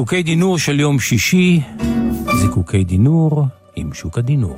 זיקוקי דינור של יום שישי, זיקוקי דינור עם שוק הדינור.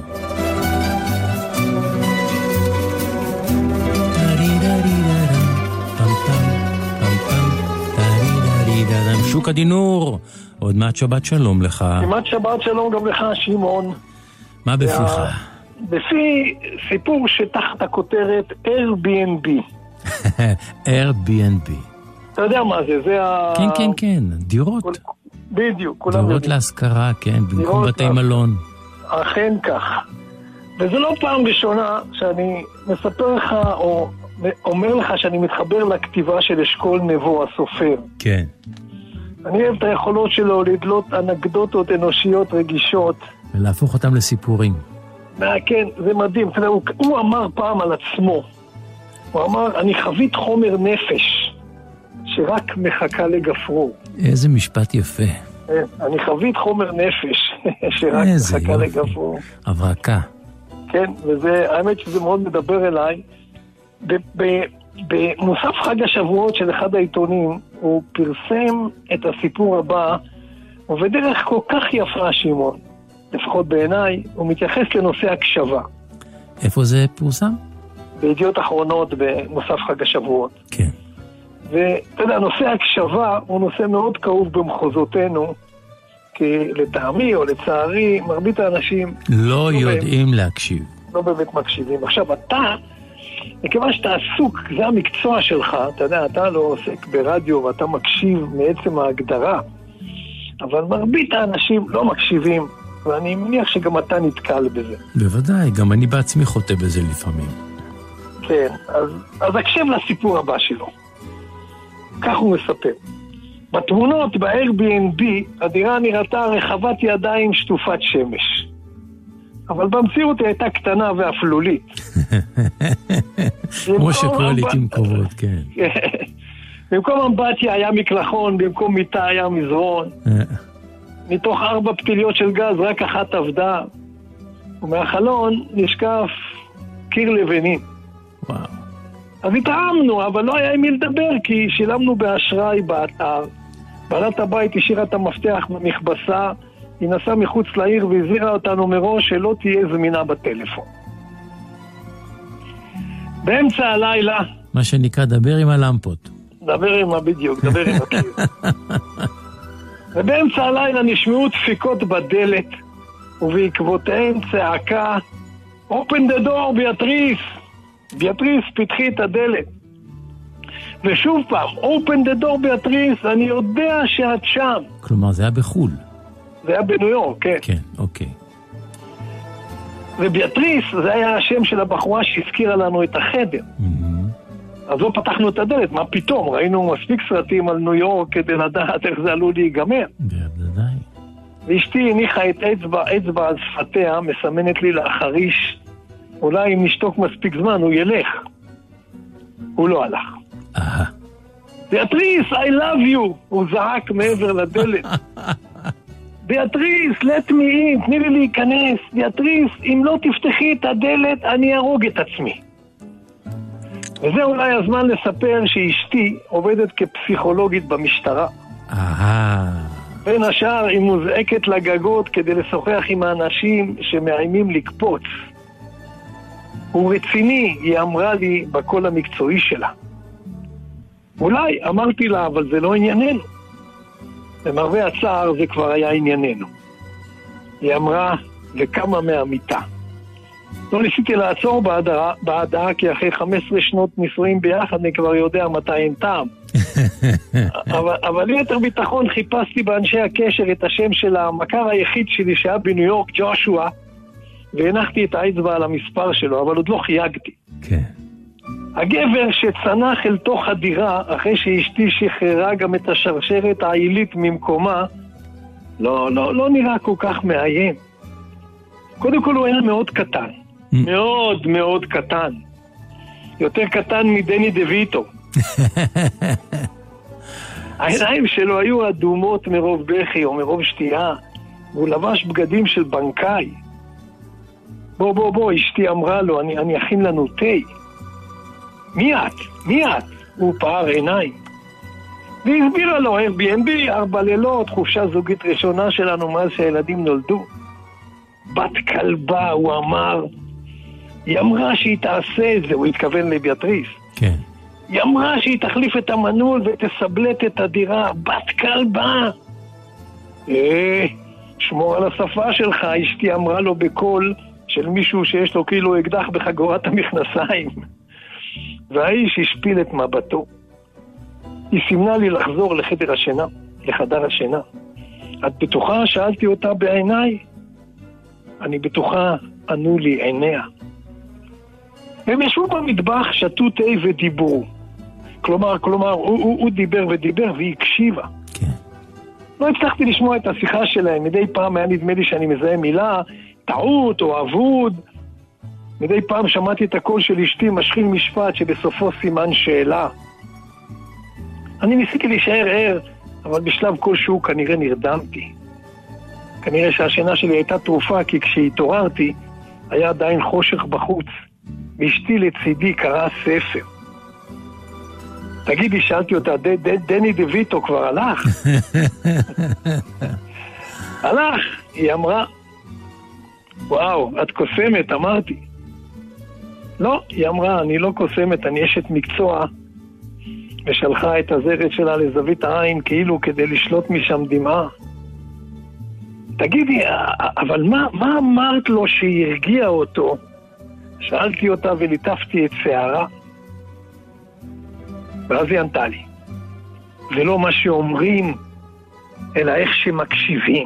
שוק הדינור, עוד מעט שבת שלום לך. כמעט שבת שלום גם לך, שמעון. מה בפיך? בפי סיפור שתחת הכותרת Airbnb. Airbnb. אתה יודע מה זה? זה כן, כן, כן, דירות. בדיוק. דירות להשכרה, כן, במקום בתי מלון. אכן כך. וזו לא פעם ראשונה שאני מספר לך או אומר לך שאני מתחבר לכתיבה של אשכול נבו הסופר. כן. אני אוהב את היכולות שלו לדלות אנקדוטות אנושיות רגישות. ולהפוך אותם לסיפורים. כן, זה מדהים. הוא אמר פעם על עצמו. הוא אמר, אני חבית חומר נפש שרק מחכה לגפרור. איזה משפט יפה. אני חבית חומר נפש שרק מחכה לגפרור. הברקה. כן, וזה, האמת שזה מאוד מדבר אליי. במוסף חג השבועות של אחד העיתונים, הוא פרסם את הסיפור הבא, ובדרך כל כך יפה, שמעון, לפחות בעיניי, הוא מתייחס לנושא הקשבה. איפה זה פורסם? בידיעות אחרונות במוסף חג השבועות. כן. ואתה יודע, נושא הקשבה הוא נושא מאוד כאוב במחוזותינו, כי לטעמי או לצערי, מרבית האנשים לא יודעים להקשיב. לא באמת מקשיבים. עכשיו, אתה, מכיוון שאתה עסוק, זה המקצוע שלך, אתה יודע, אתה לא עוסק ברדיו ואתה מקשיב מעצם ההגדרה, אבל מרבית האנשים לא מקשיבים, ואני מניח שגם אתה נתקל בזה. בוודאי, גם אני בעצמי חוטא בזה לפעמים. כן, אז הקשב לסיפור הבא שלו. כך הוא מספר. בתמונות ב-Airbnb הדירה נראתה רחבת ידיים שטופת שמש. אבל במציאות היא הייתה קטנה ואפלולית. כמו שקורה לעתים קרובות, כן. במקום אמבטיה היה מקלחון, במקום מיטה היה מזרון. מתוך 4 פתיליות של גז רק אחת עבדה. ומהחלון נשקף קיר לבנים. וואו. אז התרעמנו, אבל לא היה עם מי לדבר, כי שילמנו באשראי באתר. בעלת הבית השאירה את המפתח במכבסה, היא נסעה מחוץ לעיר והזהירה אותנו מראש שלא תהיה זמינה בטלפון. באמצע הלילה... מה שנקרא, דבר עם הלמפות. דבר עם בדיוק, דבר עם הקיר. ובאמצע הלילה נשמעו דפיקות בדלת, ובעקבותיהן צעקה, Open the door, ביאטריס! ביאטריס, פתחי את הדלת. ושוב פעם, Open the door, ביאטריס, אני יודע שאת שם. כלומר, זה היה בחול. זה היה בניו יורק, כן. כן, אוקיי. וביאטריס, זה היה השם של הבחורה שהזכירה לנו את החדר. אז לא פתחנו את הדלת, מה פתאום? ראינו מספיק סרטים על ניו יורק כדי לדעת איך זה עלול להיגמר. בוודאי. ואשתי הניחה את אצבע על שפתיה, מסמנת לי לאחריש, אולי אם נשתוק מספיק זמן הוא ילך. הוא לא הלך. ביאטריס, I love you! הוא זעק מעבר לדלת. ביאטריס, let me in, תני לי להיכנס. ביאטריס, אם לא תפתחי את הדלת, אני ארוג את עצמי. וזה אולי הזמן לספר שאשתי עובדת כפסיכולוגית במשטרה. בין השאר היא מוזעקת לגגות כדי לשוחח עם האנשים שמאיימים לקפוץ. הוא רציני, היא אמרה לי בקול המקצועי שלה. אולי, אמרתי לה, אבל זה לא ענייננו. למרבה הצער זה כבר היה ענייננו. היא אמרה, וקמה מהמיטה. לא ניסיתי לעצור בעדה, כי אחרי 15 שנות נישואים ביחד אני כבר יודע מתי אין טעם. אבל ליתר ביטחון חיפשתי באנשי הקשר את השם של המכר היחיד שלי שהיה בניו יורק, ג'ושוע, והנחתי את האצבע על המספר שלו, אבל עוד לא חייגתי. כן. הגבר שצנח אל תוך הדירה, אחרי שאשתי שחררה גם את השרשרת העילית ממקומה, לא נראה כל כך מאיים. קודם כל הוא היה מאוד קטן. מאוד מאוד קטן. יותר קטן מדני דוויטו. העיניים שלו היו אדומות מרוב בכי או מרוב שתייה, והוא לבש בגדים של בנקאי. בוא, אשתי אמרה לו, אני אכין לנו תה. מי את? הוא פער עיניים. והיא הסבירה לו, Airbnb, 4 לילות, חופשה זוגית ראשונה שלנו מאז שהילדים נולדו. בת כלבה, הוא אמר. היא אמרה שהיא תעשה את זה, הוא התכוון לביאטריס. כן. היא אמרה שהיא תחליף את המנעול ותסבלט את הדירה. בת כלבה! שמור על השפה שלך, אשתי אמרה לו בקול של מישהו שיש לו כאילו אקדח בחגורת המכנסיים. והאיש השפיל את מבטו. היא סימנה לי לחזור לחדר השינה. את בטוחה? שאלתי אותה בעיניי. אני בטוחה, ענו לי עיניה. הם ישבו במטבח, שתו תה ודיברו. כלומר, הוא דיבר ודיבר והיא הקשיבה. כן. לא הצלחתי לשמוע את השיחה שלהם. מדי פעם היה נדמה לי שאני מזהה מילה, טעות או אבוד. מדי פעם שמעתי את הקול של אשתי משחיל משפט שבסופו סימן שאלה. אני ניסיתי להישאר ער, אבל בשלב כלשהו כנראה נרדמתי. כנראה שהשינה שלי הייתה תרופה, כי כשהתעוררתי היה עדיין חושך בחוץ. ואשתי לצידי קראה ספר. תגידי, שאלתי אותה, דני דויטו כבר הלך? הלך, היא אמרה. וואו, את קוסמת, אמרתי. לא, היא אמרה, אני לא קוסמת, אני אשת מקצוע. ושלחה את הזרת שלה לזווית העין, כאילו כדי לשלוט משם דמעה. תגידי, אבל מה אמרת לו שהרגיע אותו? שאלתי אותה וליטפתי את שערה. ואז היא ענתה לי. זה לא מה שאומרים, אלא איך שמקשיבים.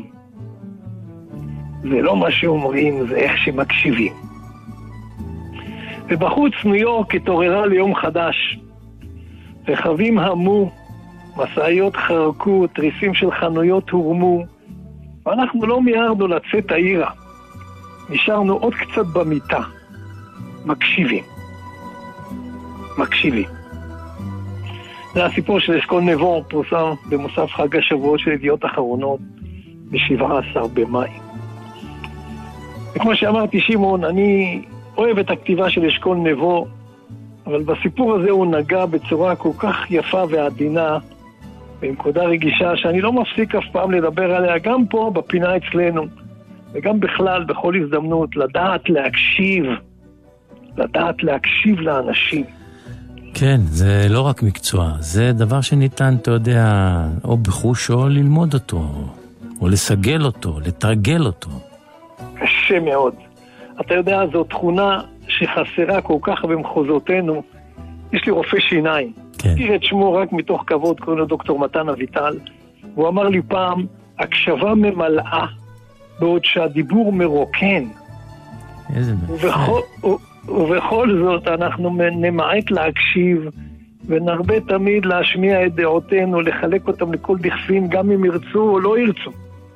זה לא מה שאומרים, זה איך שמקשיבים. ובחוץ ניו יורק התעוררה ליום חדש. רכבים המו, מסעיות חרקו, תריסים של חנויות הורמו, ואנחנו לא מיהרנו לצאת העירה. נשארנו עוד קצת במיטה. מקשיבים. זה הסיפור של אשכול נבו, פורסם במוסף חג השבועות של ידיעות אחרונות ב-17 במאי. וכמו שאמרתי, שמעון, אני אוהב את הכתיבה של אשכול נבו, אבל בסיפור הזה הוא נגע בצורה כל כך יפה ועדינה, בנקודה רגישה שאני לא מפסיק אף פעם לדבר עליה, גם פה בפינה אצלנו, וגם בכלל, בכל הזדמנות, לדעת להקשיב לאנשים. כן, זה לא רק מקצוע, זה דבר שניתן, אתה יודע, או בחוש או ללמוד אותו, או לסגל אותו, לתרגל אותו. קשה מאוד. אתה יודע, זו תכונה שחסרה כל כך במחוזותינו. יש לי רופא שיניים. כן. תראה את שמו רק מתוך כבוד, קוראים לו דוקטור מתן אביטל. הוא אמר לי פעם, הקשבה ממלאה, בעוד שהדיבור מרוקן. איזה מפת. ובכל זאת אנחנו נמעט להקשיב, ונרבה תמיד להשמיע את דעותינו, לחלק אותם לכל דכפין, גם אם ירצו או לא ירצו.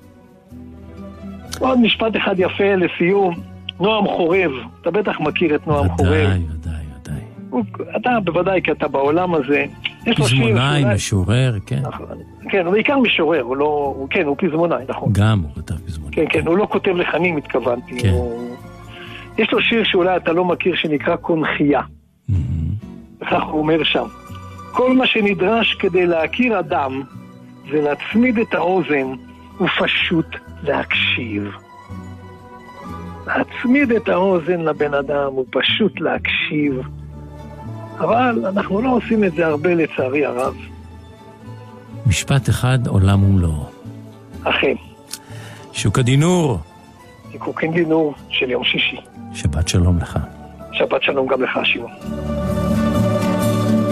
עוד משפט אחד יפה לסיום. נועם חורב, אתה בטח מכיר את נועם חורב. ודאי. אתה בוודאי, כי אתה בעולם הזה. פזמונאי, משורר, כן. כן, הוא בעיקר משורר, הוא פזמונאי, נכון. גם הוא כתב פזמונאי. כן, הוא לא כותב לחנים, התכוונתי. כן. יש לו שיר שאולי אתה לא מכיר, שנקרא קונחייה. וכך הוא אומר שם. כל מה שנדרש כדי להכיר אדם, זה להצמיד את האוזן, ופשוט להקשיב. להצמיד את האוזן לבן אדם, ופשוט להקשיב. אבל אנחנו לא עושים את זה הרבה, לצערי הרב. משפט אחד, עולם ומלואו. אכן. שוקה דינור. זיקוקין דינור של יום שישי. שבת שלום לך. שבת שלום גם לך, שמעון.